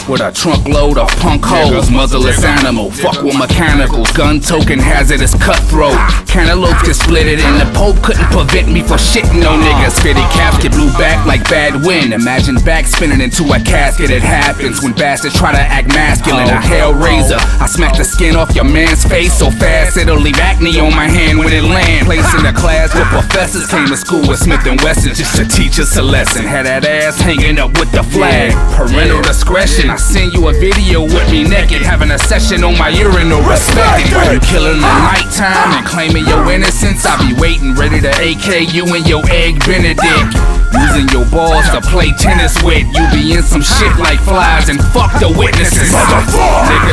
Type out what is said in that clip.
with a trunk load of punk hoes. Muzzleless animal, fuck with mechanicals. Gun token hazardous cutthroat. Cantaloupes get splitted and the Pope couldn't prevent me from shitting no niggas. Fitted casket blew back like bad wind. Imagine back spinning into a casket. It happens when bastards try to act masculine. A hellraiser, I smack the skin off your man's face so fast it'll leave acne on my hand when it land. Placed in a class where professors came to school with Smith & Wesson just to teach us a lesson. Had that ass hanging up with the flag. Parental discretion. I send you a video with me naked, having a session on my urinal. Respect it. While you killing the nighttime and claiming your innocence, I be waiting ready to AK you and your egg Benedict. Using your balls to play tennis with. You be in some shit like flies and fuck the witnesses. Nigga,